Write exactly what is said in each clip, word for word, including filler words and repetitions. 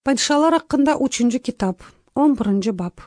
Падишалар хакында үчүнчү китап, он биринчи бап.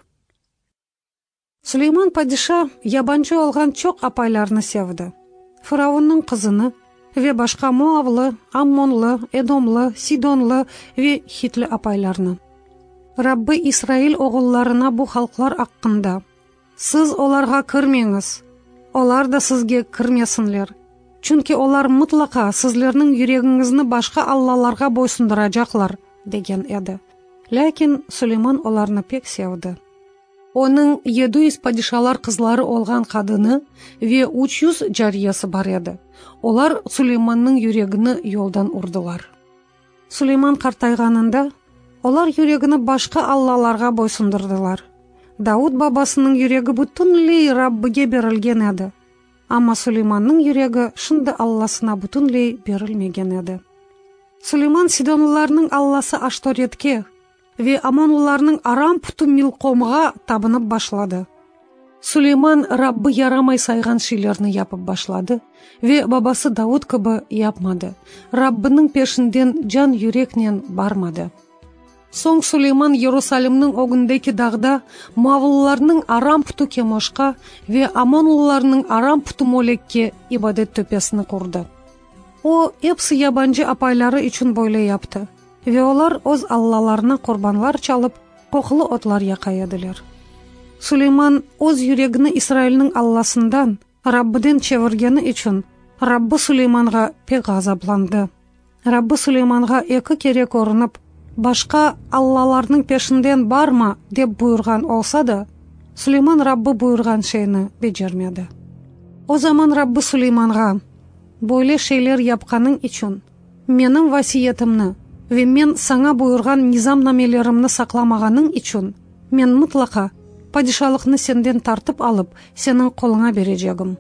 Сулейман падиша ябанчы алган чок апайларны севди. Фараоннун кызыны ве башка Моавлы, Аммонлы, Эдомлы, Сидонлы ве Хитлы апайларны. Раббы Исраил оголларына бу халклар хакында: сиз оларга кирмеңиз, олар да сизге кирмесинлер. Чүнки олар мутлака сизлернин йөрөгүңүзү башка аллаларга бойсундурачаклар деген эди. Ләкин Сулейман оларны пек севди. Оның жети жүз падишалар кызлары олган кадыны ве үч жүз жариясы бар еді. Олар Сулейманның йөрөгүнө yoldan урдулар. Сулейман картайганында олар йөрөгүнө башка аллаларга бойсундурдулар. Дауд бабасының йөрөгү бүтүнлөй Раббыга берилген еді. Амма Сулейманның йөрөгү шынды Алласына бүтүнлөй берилмеген еді. Сулейман Сидонлыларның алласы Ашторетке ве Амонлыларның Арам путу Милкомга табынып башлады. Сулейман Раббы ярамай сайган шейлерни япып башлады ве бабасы Дауд кыбы япмады. Раббының пешинден жан юрекнен бармады. Соң Сулейман Иерусалимның огундеки дагда Моавлыларның Арам путу Кемошка ве Амонлыларның Арам путу Молекке ибадет төпесini курду. О эпси ябанчы апайлары үчүн бойлай япты. Ве олар оз аллаларына курбанлар чалып, кокулу отлар якаядылар. Сулейман оз йөрөгүнө Исраилнин алласындан, Раббыдан чевиргени үчүн Раббы Сулейманга пек газапланды. Раббы Сулейманга эки кере көрүнүп, башка аллаларның пешинден барма деп буйрган олса да, Сулейман Раббы буйрган шейни бежермеди. О заман Раббы Сулейманга: бойле шейлер япканың үчүн менин васиетимни ве мен саңа буйрган низамнамелеримни сакламаганың үчүн мен мутлака падишалыкны сенден тартып алып, сенин колуңа бережегим.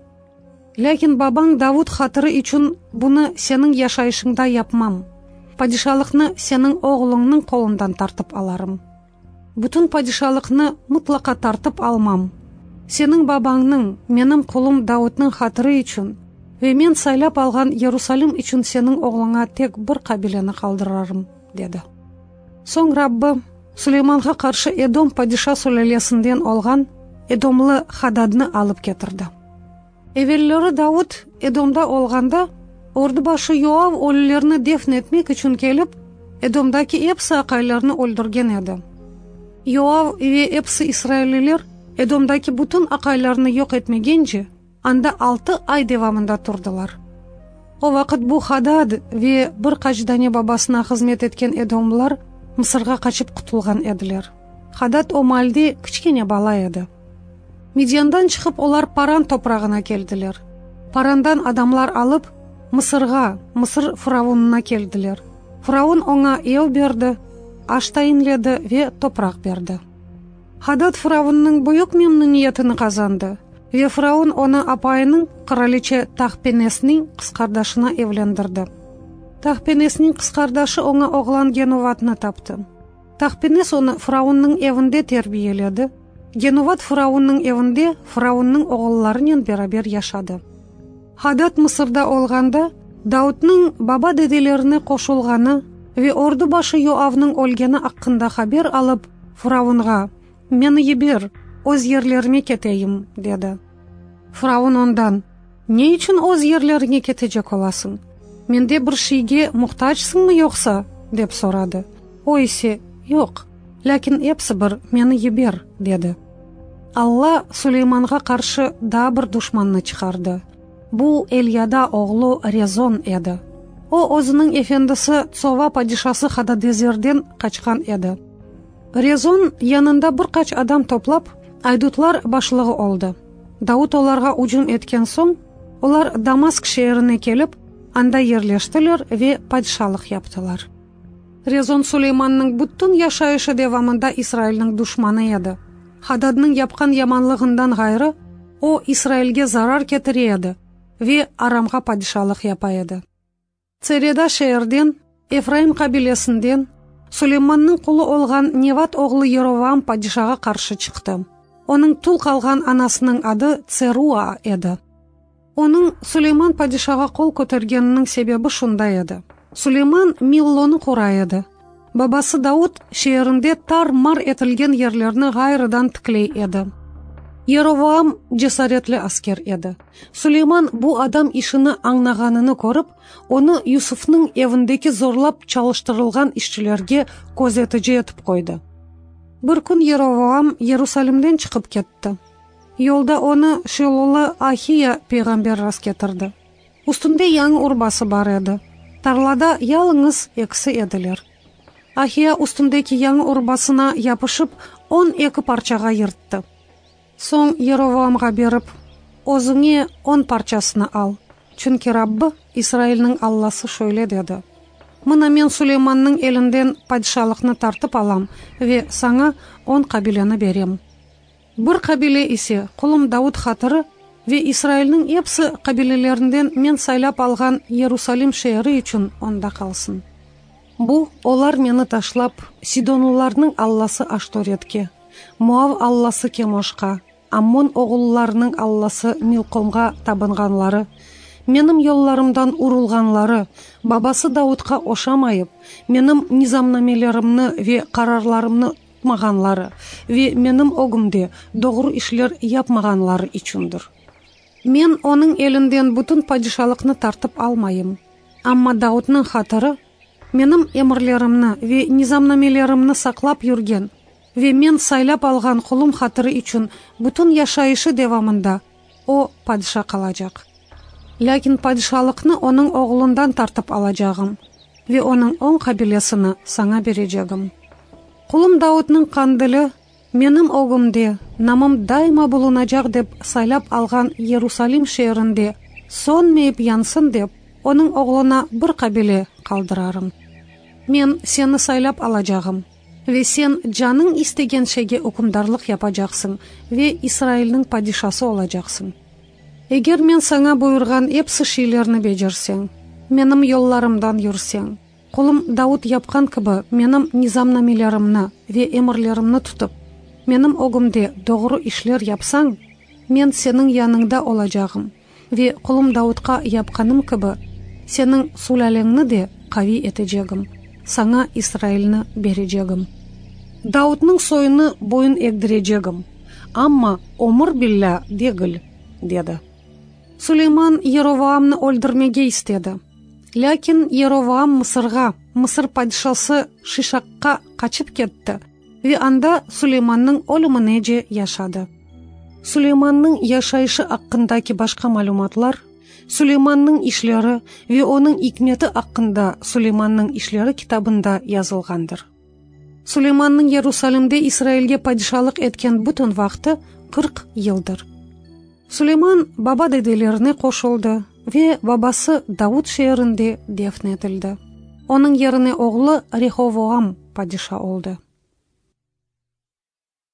Ләкин бабаң Давуд хатыры үчүн буны сенин яшайышыңда япмам. Падишалыкны сенин оглуңнун колундан тартып аларым. Бүтүн падишалыкны мутлака тартып алмам. Сенин бабаңның, менин кулум Давудтун хатыры үчүн ве мен сайлап алган Иерусалим үчүн сенин оглуңа тек бир кабилени калдырарым, деди. Соң Раббы Сулейманга каршы Эдом падиша сүлелесинден алган Эдомлы Хададны алып кетирди. Эвеллери Давуд Эдомда олганда орду башы Йоав өлүлөрүнү дефн этмек үчүн келип, Эдомдаки эпси акайларны өлдүрген эди. Йоав ве эпси Исраилилер Эдомдаки бүтүн акайларны жок этмегенче, анда алты ай девамында турдулар. О вакыт бу Хадад ве бир качдане бабасына кызмет эткен Эдомлар Мисырга качып кутулган эдилер. Хадад о малде кичкене бала эди. Мидиандан чыгып олар Паран топрагына келдилер. Парандан адамлар алып Мисырга, Мисыр фараонуна келдилер. Фараон оңа эл берди, аш тайынледи ве топрак берди. Хадад фараоннун буюк мемнуниятын казанды. Ве фараон оны апайының краличе Тахпенеснин кыскардашына evlendirdi. Тахпенеснин кыскардашы оңа оглан Генуватны тапты. Тахпенес оны фараонның evinde тербиеледи. Генуват фараонның evinde фараонның оголларынын берабер яшады. Хадад Мисырда олганда Даудтың баба деделерine кошулганы ве орду башы Йоавның өлгени акында хабер алып, фараонга: "Мени ебер, оз жерлериме кетейим", деди. Фараон ондан: "Не үчүн оз жерлериңе кетежек оласың? Менде бир шейге муктажсыңмы жокса?" деп сурады. Ойсе: "Жок, ләкин эпси бир мени ебер", деди. Алла Сулейманга каршы да бир душманны чыгарды. Бу Эльяда оглу Резон эди. О өзүнүн эфендиси Цова падишасы Хададезерден качкан эди. Резон янында бир кач адам топлап, айдутлар башлыгы олду. Дауд оларга уҗум эткен соң, олар Дамаск шээрине келип, анда жерлештилер ве падишалык яптылар. Резон Сулейманның бүттүн яшайышы девамында Исраилнин душманы эди. Хададның япкан яманлыгындан гайры, о Исраилге зарар кетиреді ве Арамга падишалык япайды. Цереда шээрден, Эфраим кабилесинден Сулейманның кулу олган Неват оглу Еровам падишага каршы чыкты. Оның тул калган анасының ады Церуа эди. Оның Сулейман падишага кол көтергенинин себеби шундай эди. Сулейман Миллону курайды. Babası Davud şehrinde tar-mar etilgen yerlerini gayrıdan tikley edi. Yerovoam cesaretli asker edi. Süleyman bu adam işini anlaganını görüp, onu Yusuf'nın evindeki zorlap çalıştırılgan işçilerge gözetici etip koydu. Bir gün Yerovoam Yerusalimden çıkıp ketdi. Yolda onu Şilolu Ahiya peygamber rast getirdi. Üstünde yaڭı urbası bar edi. Tarlada yalnız ekisi ediler. Ahiya üstündeki yaڭı urbasına yapışıp on iki parçaga yırttı. Soň Yerovoamga berip, "Özüňe on parçasını al. Çünki Rabbi İsrail'nin Allah'sı şöyle dedi. Mına men Süleyman'nın elinden padişalıkны tartıp alam ve sana on kabileni berem. Bir kabile ise kulum Davud hatırı ve İsrail'nin hepsi kabilelerinden men saylap algan Yerusalim şehri için onda kalsın. Bu, olar meni taşlap Sidonlularning Allah'sı Aştoretke, Moav Allah'sı Kemoşka, Ammon oğullarının Allah'sı Milkomga tabınganları, menim yollarımdan urulganları, babası Davud'a oşamayıp, menim nizamnamelerimni ve kararlarımni tutmaganları ve menim ogumde doğru işler yapmaganları içindir. Men onun elinden bütün padişalıkны tartıp almayım. Amma Davud'ның hatırı, menim emirlerimni ve nizamnamelerimni saklap yürgen ve men saylap algan kulum hatırı için bütün yaşayışı devamında o padişah kalacak. Lakin padişalıkны onun oğlundan tartıp alacağım ve onun on kabilesini sana bereceğim. Kulum Davud'ның kandili menim ogumde namım daima bulunacak dep saylap algan Yerusalim şehrinde sönmeyip yansın dep onun oğluna bir kabile kaldırarım. Men seni saylap alacağım ve sen canın istegen şeyge hükümdarlık yapacaksın ve İsrail'nin padişası olacaksın. Eğer men sana buyurgan hepsi şeylerini becersen, menim yollarımdan yürsen, kulum Davud yapkan gibi menim nizamnamelerimni ve emirlerimni tutup, menim ogumde doğru işler yapsan, men senin yanında olacağım ve kulum Davud'a yapkanım gibi senin sulalengni de kavi eteceğim. Sana İsrail'ni bereceğim. Davud'ның soyunu boyun egdireceğim. Amma omur billah değil, dedi. Süleyman Yerovoam'ны öldürmege istedi. Lakin Yerovoam Mısırga, Mısır padişası Şişakka kaçıp ketdi ve anda Süleyman'ның ölümünece yaşadı. Süleyman'ның yaşayışı hakkındaki başka malumatlar, Süleyman'ның işleri ve onun hikmeti hakkında Süleyman'ның işleri kitabında yazılgandır. Süleyman'ның Yerusalim'de İsrail'ge padişalık etken bütün vakti kırk yıldır. Süleyman baba dedelerine koşuldu ve babası Davud şehrinde defnetildi. Onun yerine oğlu Rehovoam padişah oldu.